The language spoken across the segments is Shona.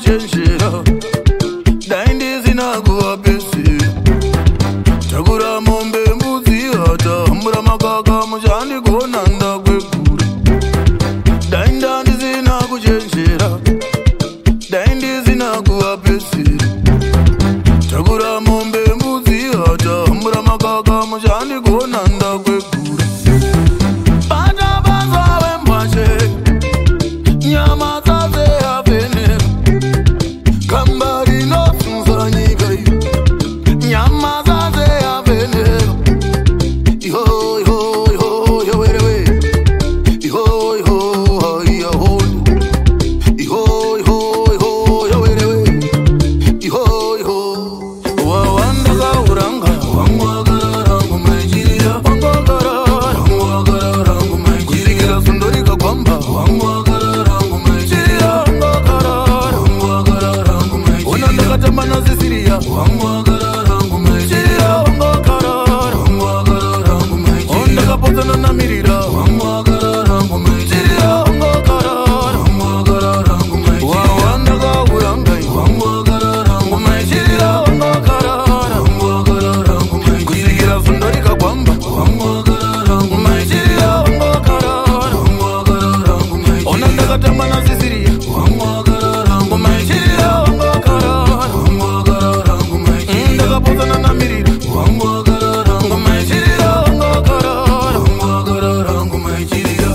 kuchenjera dai ndisina kuvapesera takura mombe mbudzi hatahambura makaka muchandigona ndakwegura dai ndandisina kuchenjera dai ndisina kuvapesera takura mombe mbudzi hatahambura makaka muchandigona ndakwegura bata basa wembwashe nyama dzadze avhenera kambari nosunza nyika nyama dzadze avhenera iho iho iho yawerewe iho iho iho iho iho iho yawerewe iho iho wawanda kauranga wangwagarara ngumaichirira wangwagarara wangwagarara ngumaichirira sundorika kwamba wangwagarara ngumaichirira wangwagarara wangwagarara ngumaichirira ona ndakatambana sisiriya wangwagarara ngumaichirira wangwagarara wangwagarara ngumaichirira onda kapotsana namirira wangwagarara ngumaichirira wangwagarara wangwagarara ngumaichirira wawanda kauranga wangwagarara ngumaichirira wangwagarara wangwagarara ngumaichirira sundorika kwamba wangwagarara ngumaichirira wangwagarara wangwagarara ngumaichirira ona ndakatambana sisiriya wangwagarara ngumaichirira wangwagarara wangwagarara ngumaichirira ndakapotsana namirira wangwagarara ngumaichirira wangwagarara wangwagarara ngumaichirira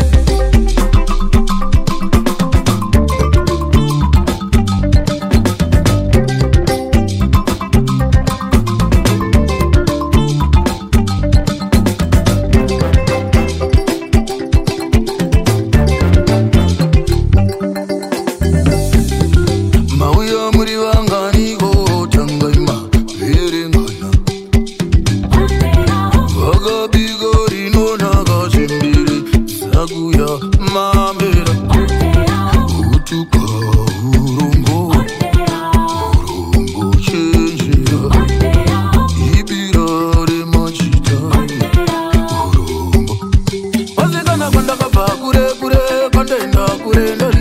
mauya muri vanganiko tangaima verengana vakabika rinonaka zvembere zakuya mambera utuka urombo urombo chenjera ibira remachita urombo vasekana kwandakabva kure kure kwandaenda kure